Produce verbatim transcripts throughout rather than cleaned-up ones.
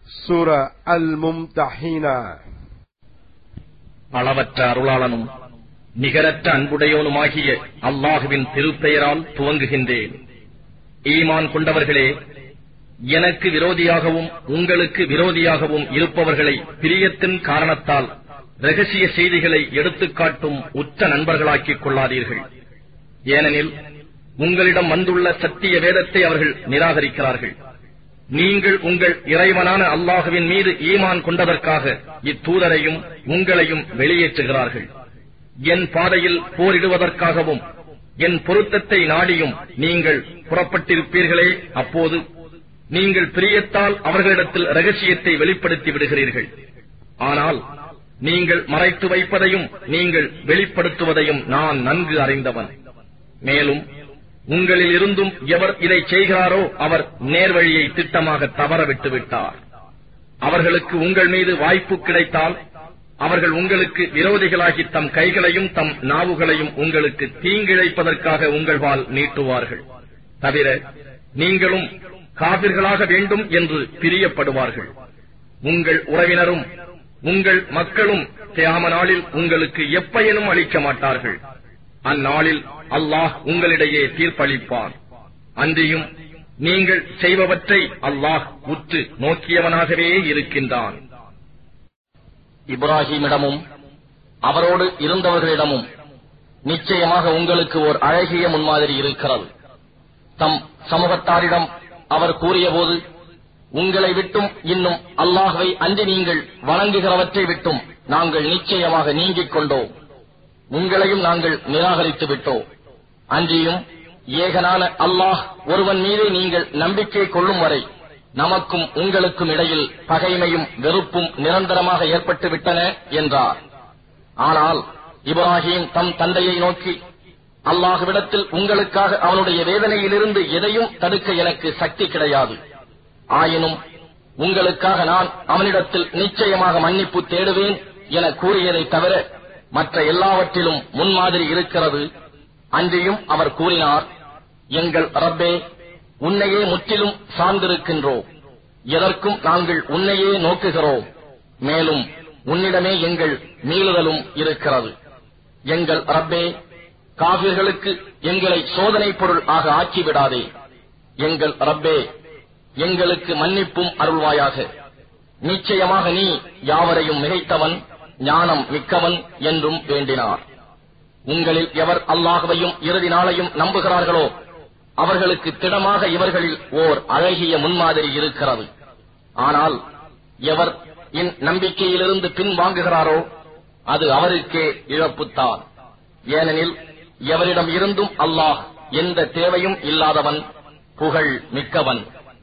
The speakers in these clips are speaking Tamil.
சூரா அல் மும்தஹீனா. அளவற்ற அருளாளனும் நிகரற்ற அன்புடையோனுமாகிய அல்லாஹுவின் திருப்பெயரால் துவங்குகின்றேன். ஈமான் கொண்டவர்களே, எனக்கு விரோதியாகவும் உங்களுக்கு விரோதியாகவும் இருப்பவர்களை பிரியத்தின் காரணத்தால் ரகசிய செய்திகளை எடுத்துக்காட்டும் உற்ற நண்பர்களாக்கிக் கொள்ளாதீர்கள். ஏனெனில் உங்களிடம் வந்துள்ள சத்திய வேதத்தை அவர்கள் நிராகரிக்கிறார்கள். நீங்கள் உங்கள் இறைவனான அல்லாஹுவின் மீது ஈமான் கொண்டதற்காக இத்தூதரையும் உங்களையும் வெளியேற்றுகிறார்கள். என் பாதையில் போரிடுவதற்காகவும் என் பொருத்தத்தை நாடியும் நீங்கள் புறப்பட்டிருப்பீர்களே, அப்போது நீங்கள் பிரியத்தால் அவர்களிடத்தில் ரகசியத்தை வெளிப்படுத்தி விடுகிறீர்கள். ஆனால் நீங்கள் மறைத்து வைப்பதையும் நீங்கள் வெளிப்படுத்துவதையும் நான் நன்கு அறிந்தவன். மேலும் உங்களில் இருந்தும் எவர் இதை செய்கிறாரோ அவர் நேர்வழியை திட்டமாக தவற விட்டுவிட்டார். அவர்களுக்கு உங்கள் மீது வாய்ப்பு கிடைத்தால் அவர்கள் உங்களுக்கு விரோதிகளாகி தம் கைகளையும் தம் நாவுகளையும் உங்களுக்கு தீங்கிழைப்பதற்காக உங்கள்வால் நீட்டுவார்கள். தவிர நீங்களும் காபிர்களாக வேண்டும் என்று பிரியப்படுவார்கள். உங்கள் உறவினரும் உங்கள் மக்களும் கியாம நாளில் உங்களுக்கு எப்பயனும் அளிக்க மாட்டார்கள். அந்நாளில் அல்லாஹ் உங்களிடையே தீர்ப்பளிப்பான். அன்றியும் நீங்கள் செய்பவற்றை அல்லாஹ் உற்று நோக்கியவனாகவே இருக்கின்றான். இப்ராஹீமிடமும் அவரோடு இருந்தவர்களிடமும் நிச்சயமாக உங்களுக்கு ஓர் அழகிய முன்மாதிரி இருக்கிறது. தம் சமூகத்தாரிடம் அவர் கூறியபோது, உங்களை விட்டும் இன்னும் அல்லாஹ்வை அன்றி நீங்கள் வணங்குகிறவற்றை விட்டும் நாங்கள் நிச்சயமாக நீங்கிக் கொண்டோம். உங்களையும் நாங்கள் நிராகரித்து விட்டோம். அன்றியும் ஏகனான அல்லாஹ் ஒருவன் மீது நீங்கள் நம்பிக்கை கொள்ளும் வரை நமக்கும் உங்களுக்கும் இடையில் பகைமையும் வெறுப்பும் நிரந்தரமாக ஏற்பட்டு விட்டன என்றார். ஆனால் இப்ராஹீம் தம் தந்தையை நோக்கி, அல்லாஹ்விடத்தில் உங்களுக்காக அவனுடைய வேதனையிலிருந்து எதையும் தடுக்க எனக்கு சக்தி கிடையாது. ஆயினும் உங்களுக்காக நான் அவனிடத்தில் நிச்சயமாக மன்னிப்பு தேடுவேன் என கூறியதை தவிர மற்ற எல்லாவற்றிலும் முன்மாதிரி இருக்கிறது. அன்றியும் அவர் கூறினார், எங்கள் ரப்பே, உன்னையே முற்றிலும் சார்ந்திருக்கின்றோம். எதற்கும் நாங்கள் உன்னையே நோக்குகிறோம். மேலும் உன்னிடமே எங்கள் மீளுதலும் இருக்கிறது. எங்கள் ரப்பே, காபிர்களுக்கு எங்களை சோதனை பொருள் ஆக ஆக்கிவிடாதே. எங்கள் ரப்பே, எங்களுக்கு மன்னிப்பும் அருள்வாயாக. நிச்சயமாக நீ யாவரையும் மிகைத்தவன், ஞானம் மிக்கவன் என்றும் வேண்டினார். உங்களில் எவர் அல்லாஹ்வையும் இறுதி நாளையும் நம்புகிறார்களோ அவர்களுக்கு திடமாக இவர்களில் ஓர் அழகிய முன்மாதிரி இருக்கிறது. ஆனால் எவர் என் நம்பிக்கையிலிருந்து பின் வாங்குகிறாரோ அது அவருக்கே இழப்புத்தான். ஏனெனில் எவரிடம் இருந்தும் அல்லாஹ் எந்த தேவையும் இல்லாதவன், புகழ் மிக்கவன்.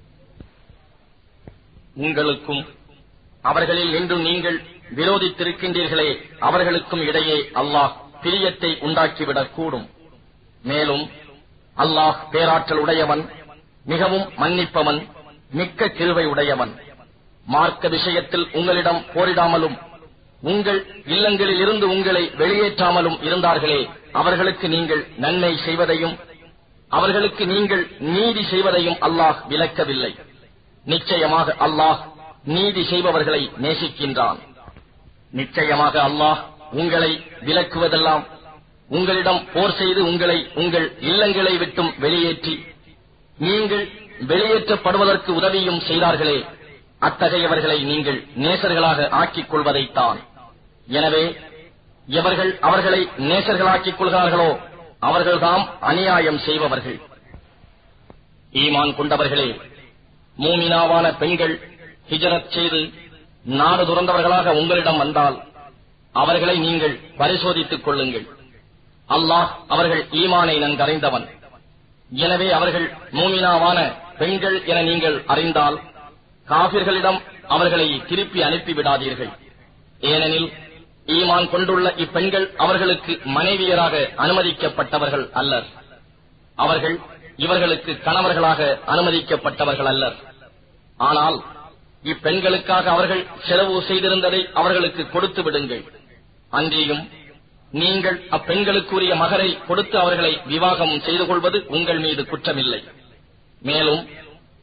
உங்களுக்கும் அவர்களில் நின்று நீங்கள் விரோதித்திருக்கின்றீர்களே, அவர்களுக்கும் இடையே அல்லாஹ் பிரியத்தை உண்டாக்கிவிடக் கூடும். மேலும் அல்லாஹ் பேராற்றல் உடையவன், மிகவும் மன்னிப்பவன், மிக்க கிருபை உடையவன். மார்க்க விஷயத்தில் உங்களிடம் போரிடாமலும் உங்கள் இல்லங்களில் இருந்து உங்களை வெளியேற்றாமலும் இருந்தார்களே, அவர்களுக்கு நீங்கள் நன்மை செய்வதையும் அவர்களுக்கு நீங்கள் நீதி செய்வதையும் அல்லாஹ் விலக்கவில்லை. நிச்சயமாக அல்லாஹ் நீதி செய்பவர்களை நேசிக்கின்றான். நிச்சயமாக அல்லாஹ் உங்களை விலக்குவதெல்லாம் உங்களிடம் போர் செய்து உங்களை உங்கள் இல்லங்களை விட்டும் வெளியேற்றி நீங்கள் வெளியேற்றப்படுவதற்கு உதவியும் செய்தார்களே, அத்தகையவர்களை நீங்கள் நேசர்களாக ஆக்கிக் கொள்வதைத்தான். எனவே எவர்கள் அவர்களை நேசர்களாக்கிக் கொள்கிறார்களோ அவர்கள்தாம் அநியாயம் செய்பவர்கள். ஈமான் கொண்டவர்களே, மூமினாவான பெண்கள் ஹிஜ்ரத் செய்து நாடு துறந்தவர்களாக உங்களிடம் வந்தால் அவர்களை நீங்கள் பரிசோதித்துக் கொள்ளுங்கள். அல்லாஹ் அவர்கள் ஈமானை நன்கறிந்தவன். எனவே அவர்கள் மூமினாவான பெண்கள் என நீங்கள் அறிந்தால் காபிர்களிடம் அவர்களை திருப்பி அனுப்பிவிடாதீர்கள். ஏனெனில் ஈமான் கொண்டுள்ள இப்பெண்கள் அவர்களுக்கு மனைவியராக அனுமதிக்கப்பட்டவர்கள் அல்லர். அவர்கள் இவர்களுக்கு கணவர்களாக அனுமதிக்கப்பட்டவர்கள் அல்லர். ஆனால் இப்பெண்களுக்காக அவர்கள் செலவு செய்திருந்ததை அவர்களுக்கு கொடுத்து விடுங்கள். அன்றியும் நீங்கள் அப்பெண்களுக்குரிய மகரை கொடுத்து அவர்களை விவாகம் செய்து கொள்வது உங்கள் மீது குற்றமில்லை. மேலும்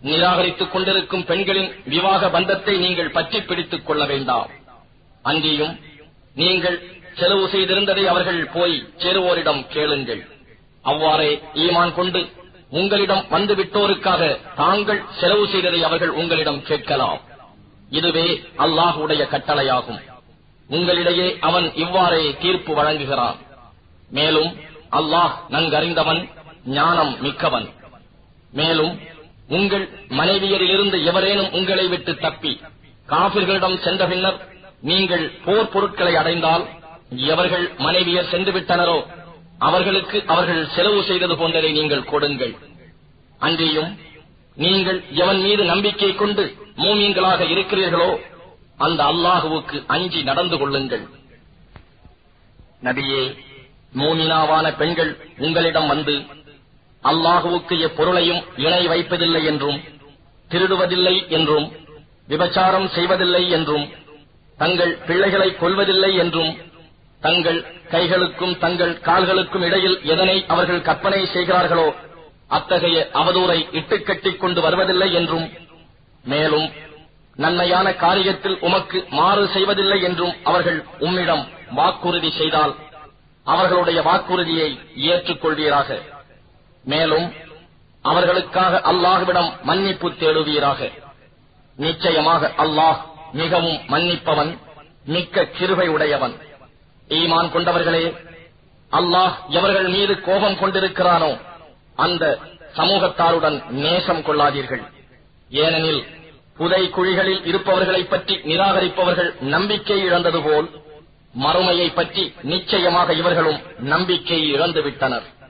நிராகரித்துக் கொண்டிருக்கும் பெண்களின் விவாக பந்தத்தை நீங்கள் பற்றி பிடித்துக் கொள்ள வேண்டாம். அன்றியும் நீங்கள் செலவு செய்திருந்ததை அவர்கள் போய் சேருவோரிடம் கேளுங்கள். அவ்வாறே ஈமான் கொண்டு உங்களிடம் வந்துவிட்டோருக்காக தாங்கள் செலவு செய்ததை அவர்கள் உங்களிடம் கேட்கலாம். இதுவே அல்லாஹ்வுடைய கட்டளையாகும். உங்களிடையே அவன் இவ்வாறே தீர்ப்பு வழங்குகிறான். மேலும் அல்லாஹ் நன்கறிந்தவன், ஞானம் மிக்கவன். மேலும் உங்கள் மனைவியரிலிருந்து எவரேனும் உங்களை விட்டு தப்பி காபிர்களிடம் சென்ற பின்னர் நீங்கள் போர் பொருட்களை அடைந்தால், எவர்கள் மனைவியர் சென்று விட்டனரோ அவர்களுக்கு அவர்கள் செலவு செய்தது போன்றதை நீங்கள் கொடுங்கள். அன்றியும் நீங்கள் எவன் மீது நம்பிக்கை கொண்டு மூமீன்களாக இருக்கிறீர்களோ அந்த அல்லாஹுவுக்கு அஞ்சி நடந்து கொள்ளுங்கள். நபியே, மூமினாவான பெண்கள் உங்களிடம் வந்து அல்லாஹுவுக்கு எப்பொருளையும் இணை வைப்பதில்லை என்றும், திருடுவதில்லை என்றும், விபச்சாரம் செய்வதில்லை என்றும், தங்கள் பிள்ளைகளை கொல்வதில்லை என்றும், தங்கள் கைகளுக்கும் தங்கள் கால்களுக்கும் இடையில் எதனை அவர்கள் கற்பனை செய்கிறார்களோ அத்தகைய அவதூறை இட்டுக்கட்டிக் கொண்டு வருவதில்லை என்றும், மேலும் நன்மையான காரியத்தில் உமக்கு மாறு செய்வதில்லை என்றும் அவர்கள் உம்மிடம் வாக்குறுதி செய்தால் அவர்களுடைய வாக்குறுதியை ஏற்றுக்கொள்வீராக. மேலும் அவர்களுக்காக அல்லாஹ்விடம் மன்னிப்பு தேடுவீராக. நிச்சயமாக அல்லாஹ் மிகவும் மன்னிப்பவன், மிக்க கிருபை உடையவன். ஈமான் கொண்டவர்களே, அல்லாஹ் எவர்கள் மீது கோபம் கொண்டிருக்கிறானோ அந்த சமூகத்தாருடன் நேசம் கொள்ளாதீர்கள். ஏனெனில் புதை குழிகளில் இருப்பவர்களை பற்றி நிராகரிப்பவர்கள் நம்பிக்கை இழந்தது போல் மறுமையை பற்றி நிச்சயமாக இவர்களும் நம்பிக்கை இழந்துவிட்டனர்.